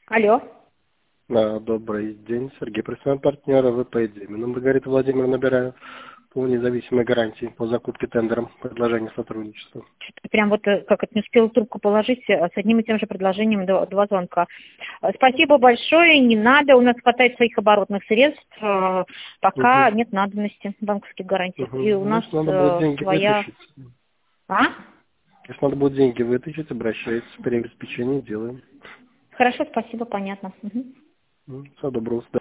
Алло. Добрый день, Сергей, профессиональный партнер ВП Демина. Маргарита Владимировна, набираю по независимой гарантии по закупке тендером предложение сотрудничества. Прям вот как это не успела трубку положить, с одним и тем же предложением два звонка. Спасибо большое, не надо, у нас хватает своих оборотных средств, пока нет надобности в банковских гарантиях. И у нас Если надо будет деньги своя... вытащить, А? если надо будет деньги вытащить, обращайтесь, при обеспечении делаем. Хорошо, спасибо, понятно. Всего доброго.